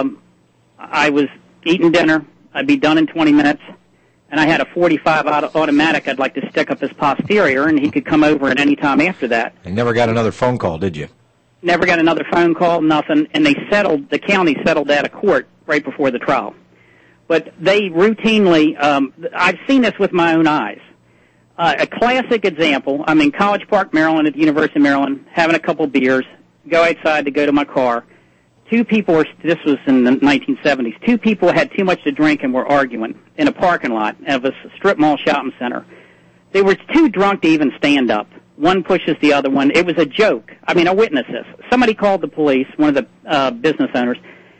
I was eating dinner, I'd be done in 20 minutes, and I had a .45 automatic I'd like to stick up his posterior, and he could come over at any time after that. You never got another phone call, did you? Never got another phone call, nothing, and the county settled out of court right before the trial. But they routinely, I've seen this with my own eyes. A classic example, I'm in College Park, Maryland, at the University of Maryland, having a couple beers, go outside to go to my car. This was in the 1970s, two people had too much to drink and were arguing in a parking lot of a strip mall shopping center. They were too drunk to even stand up. One pushes the other one. It was a joke. I mean, I witnessed this. Somebody called the police, one of the business owners.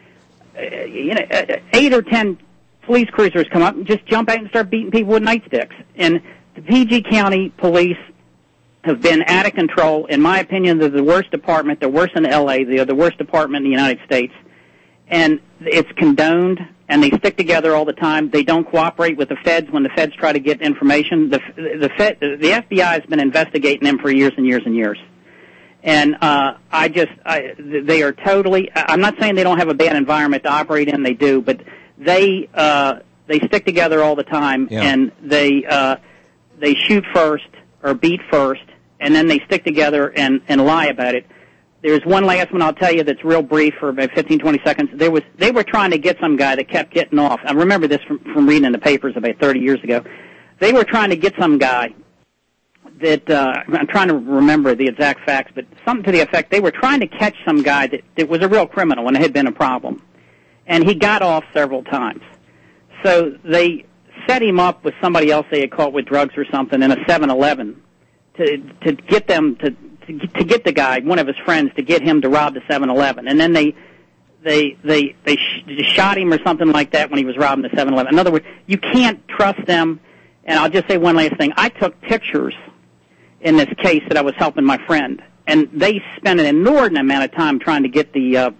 8 or 10 police cruisers come up and just jump out and start beating people with nightsticks. And the PG County police have been out of control. In my opinion, they're the worst department. They're worse than L.A. They're the worst department in the United States. And it's condoned, and they stick together all the time. They don't cooperate with the feds when the feds try to get information. The FBI has been investigating them for years and years and years. And they are totally, I'm not saying they don't have a bad environment to operate in, they do, but they stick together all the time, and they shoot first or beat first, and then they stick together and lie about it. There's one last one I'll tell you that's real brief for about 15, 20 seconds. They were trying to get some guy that kept getting off. I remember this from reading in the papers about 30 years ago. They were trying to get some guy that, I'm trying to remember the exact facts, but something to the effect, they were trying to catch some guy that was a real criminal and it had been a problem. And he got off several times. So they set him up with somebody else they had caught with drugs or something in a 7-Eleven to get them to get the guy, one of his friends, to get him to rob the 7-Eleven. And then they shot him or something like that when he was robbing the 7-Eleven. In other words, you can't trust them. And I'll just say one last thing. I took pictures in this case that I was helping my friend, and they spent an inordinate amount of time trying to get the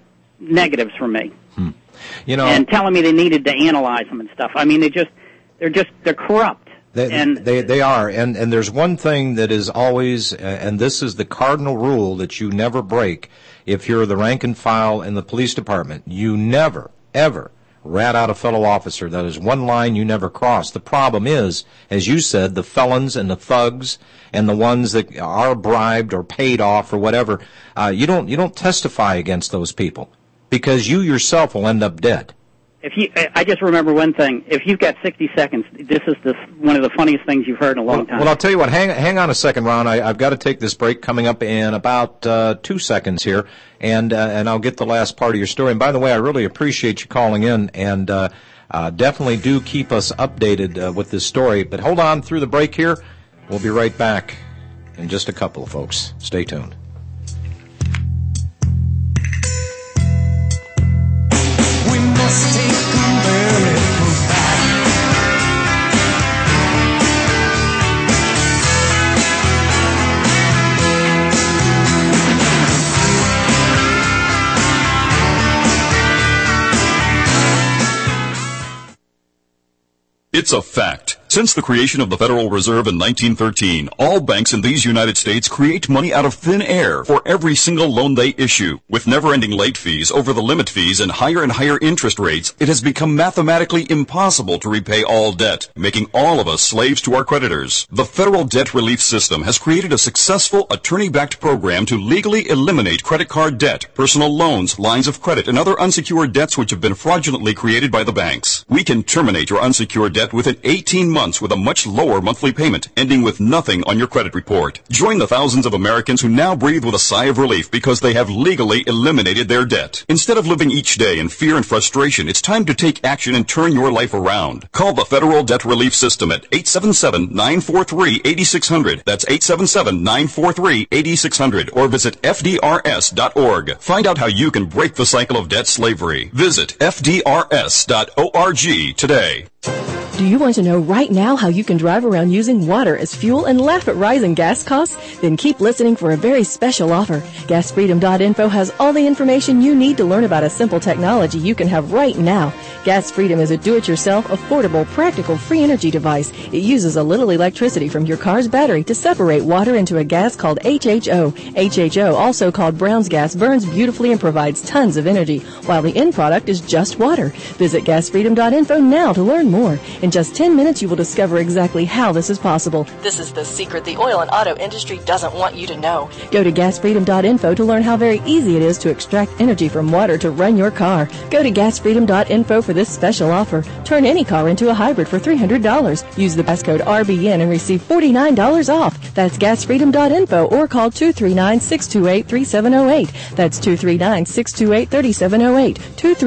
negatives from me. You know, and telling me they needed to analyze them and stuff. I mean, they're corrupt. They are, and there's one thing that is always, and this is the cardinal rule that you never break if you're the rank and file in the police department. You never, ever rat out a fellow officer. That is one line you never cross. The problem is, as you said, the felons and the thugs and the ones that are bribed or paid off or whatever. You don't testify against those people because you yourself will end up dead. I just remember one thing. If you've got 60 seconds, this is one of the funniest things you've heard in a long time. Well, I'll tell you what. Hang on a second, Ron. I've got to take this break coming up in about 2 seconds here, and I'll get the last part of your story. And by the way, I really appreciate you calling in, and definitely do keep us updated with this story. But hold on through the break here. We'll be right back in just a couple, folks. Stay tuned. Must take America back. It's a fact. Since the creation of the Federal Reserve in 1913, all banks in these United States create money out of thin air for every single loan they issue. With never-ending late fees, over-the-limit fees, and higher interest rates, it has become mathematically impossible to repay all debt, making all of us slaves to our creditors. The Federal Debt Relief System has created a successful attorney-backed program to legally eliminate credit card debt, personal loans, lines of credit, and other unsecured debts which have been fraudulently created by the banks. We can terminate your unsecured debt within 18 months with a much lower monthly payment, ending with nothing on your credit report. Join the thousands of Americans who now breathe with a sigh of relief because they have legally eliminated their debt. Instead of living each day in fear and frustration, it's time to take action and turn your life around. Call the Federal Debt Relief System at 877-943-8600. That's 877-943-8600. Or visit FDRS.org. Find out how you can break the cycle of debt slavery. Visit FDRS.org today. Do you want to know right now how you can drive around using water as fuel and laugh at rising gas costs? Then keep listening for a very special offer. GasFreedom.info has all the information you need to learn about a simple technology you can have right now. Gas Freedom is a do-it-yourself, affordable, practical, free energy device. It uses a little electricity from your car's battery to separate water into a gas called HHO. HHO, also called Brown's gas, burns beautifully and provides tons of energy, while the end product is just water. Visit GasFreedom.info now to learn more. In just 10 minutes, you will discover exactly how this is possible. This is the secret the oil and auto industry doesn't want you to know. Go to GasFreedom.info to learn how very easy it is to extract energy from water to run your car. Go to GasFreedom.info for this special offer. Turn any car into a hybrid for $300. Use the passcode RBN and receive $49 off. That's GasFreedom.info or call 239-628-3708. That's 239-628-3708.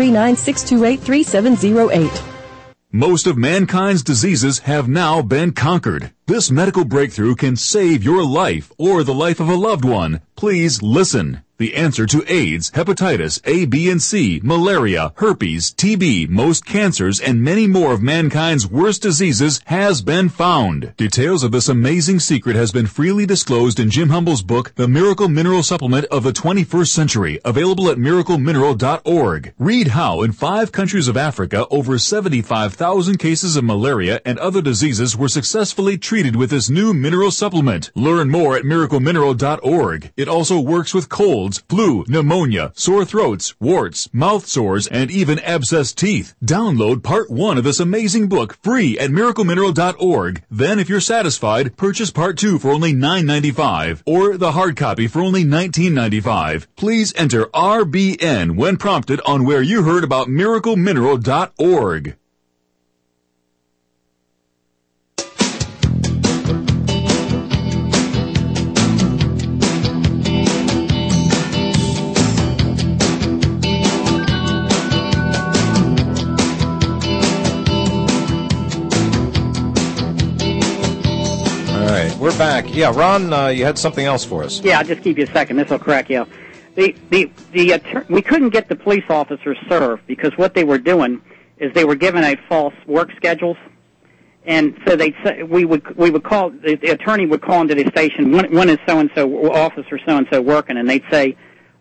239-628-3708. Most of mankind's diseases have now been conquered. This medical breakthrough can save your life or the life of a loved one. Please listen. The answer to AIDS, hepatitis A, B, and C, malaria, herpes, TB, most cancers, and many more of mankind's worst diseases has been found. Details of this amazing secret has been freely disclosed in Jim Humble's book, The Miracle Mineral Supplement of the 21st Century, available at miraclemineral.org. Read how in 5 countries of Africa, over 75,000 cases of malaria and other diseases were successfully treated with this new mineral supplement. Learn more at miraclemineral.org. It also works with colds, flu, pneumonia, sore throats, warts, mouth sores, and even abscessed teeth. Download part 1 of this amazing book free at miraclemineral.org. Then, if you're satisfied, purchase part 2 for only $9.95 or the hard copy for only $19.95. Please enter RBN when prompted on where you heard about miraclemineral.org. We're back. Yeah, Ron, you had something else for us. Yeah, I'll just keep you a second. This will crack you up. We couldn't get the police officers served because what they were doing is they were given a false work schedules, and so we would call the attorney would call into the station. When is so and so officer so and so working? And they'd say,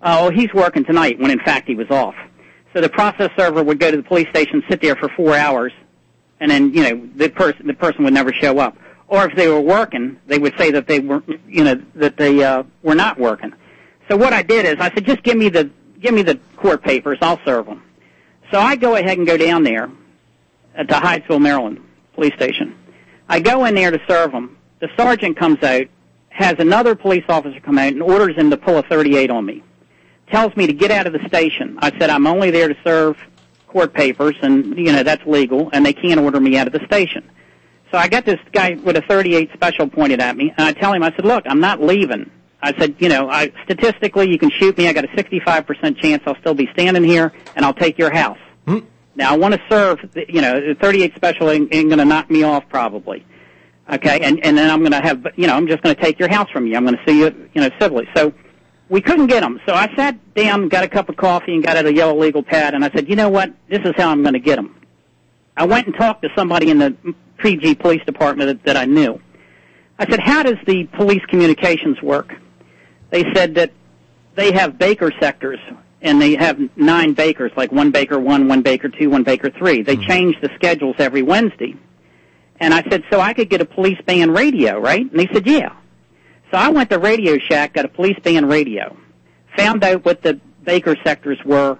Oh, he's working tonight, when in fact he was off. So the process server would go to the police station, sit there for 4 hours, and then, the person would never show up. Or if they were working, they would say that they were, that they were not working. So what I did is I said, just give me the court papers, I'll serve them. So I go ahead and go down there to Hydesville, Maryland, police station. I go in there to serve them. The sergeant comes out, has another police officer come out and orders him to pull a 38 on me. Tells me to get out of the station. I said, I'm only there to serve court papers, and, that's legal, and they can't order me out of the station. So I got this guy with a 38 special pointed at me, and I tell him, I said, look, I'm not leaving. I said, statistically, you can shoot me. I got a 65% chance I'll still be standing here, and I'll take your house. Now, I want to serve, the 38 special ain't going to knock me off probably. Okay, and then I'm going to have, I'm just going to take your house from you. I'm going to sue you, civilly. So we couldn't get him. So I sat down, got a cup of coffee, and got out a yellow legal pad, and I said, you know what? This is how I'm going to get him. I went and talked to somebody in the PG Police Department that I knew. I said, how does the police communications work? They said that they have Baker sectors, and they have 9 Bakers, like 1 Baker 1, 1 Baker 2, 1 Baker 3. They change the schedules every Wednesday. And I said, so I could get a police band radio, right? And they said, yeah. So I went to Radio Shack, got a police band radio, found out what the Baker sectors were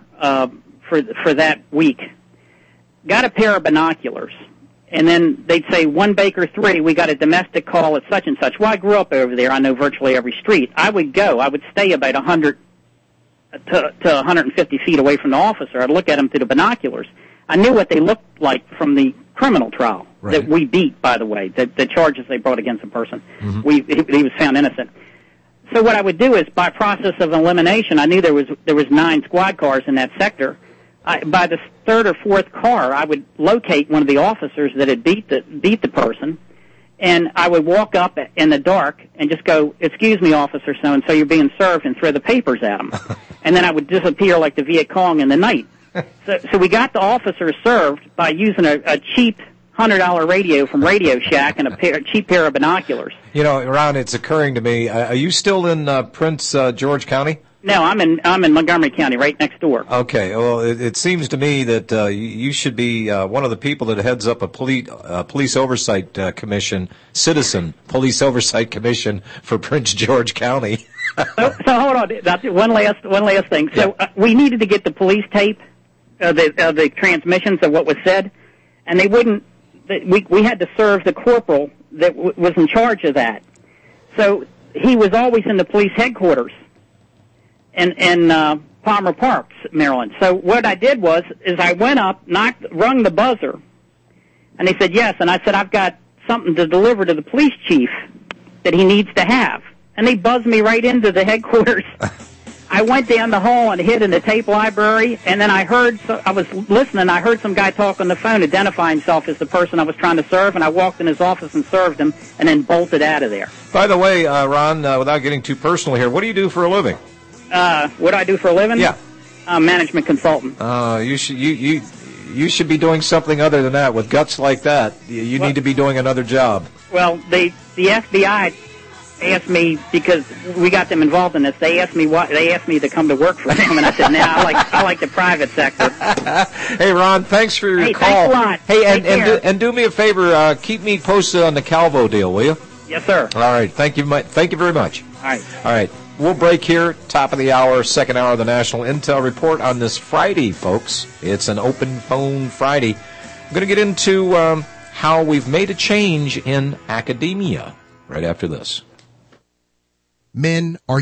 for that week, got a pair of binoculars, and then they'd say 1 Baker 3, we got a domestic call at such and such. Well, I grew up over there. I know virtually every street. I would stay about 100 to 150 feet away from the officer. I'd look at them through the binoculars. I knew what they looked like from the criminal trial that we beat, by the way, the charges they brought against the person. He was found innocent. So what I would do is, by process of elimination, I knew there was 9 squad cars in that sector. By the 3rd or 4th car, I would locate one of the officers that had beat the person, and I would walk up in the dark and just go, excuse me, Officer so-and-so, you're being served, and throw the papers at him. And then I would disappear like the Viet Cong in the night. So we got the officer served by using a cheap $100 radio from Radio Shack and a cheap pair of binoculars. Ron, it's occurring to me, are you still in Prince George County? No, I'm in Montgomery County, right next door. Okay, well, it seems to me that you should be one of the people that heads up a police oversight commission, citizen police oversight commission for Prince George County. So hold on, one last thing. So we needed to get the police tape, the transmissions of what was said, and they wouldn't. We had to serve the corporal that was in charge of that. So he was always in the police headquarters in Palmer Park, Maryland. So what I did is I went up, rung the buzzer, and they said yes. And I said, I've got something to deliver to the police chief that he needs to have. And they buzzed me right into the headquarters. I went down the hall and hid in the tape library, and then I was listening, I heard some guy talk on the phone, identify himself as the person I was trying to serve, and I walked in his office and served him, and then bolted out of there. By the way, Ron, without getting too personal here, what do you do for a living? What do I do for a living? Yeah. I'm a management consultant. You should be doing something other than that. With guts like that, you need to be doing another job. Well, the FBI asked me, because we got them involved in this, they asked me to come to work for them, and I said, I like the private sector. Hey, Ron, thanks for your call. Thanks a lot. Hey, and do me a favor, keep me posted on the Calvo deal, will you? Yes, sir. All right, thank you very much. All right. We'll break here, top of the hour, second hour of the National Intel Report on this Friday, folks. It's an open phone Friday. I'm going to get into how we've made a change in academia right after this. Men are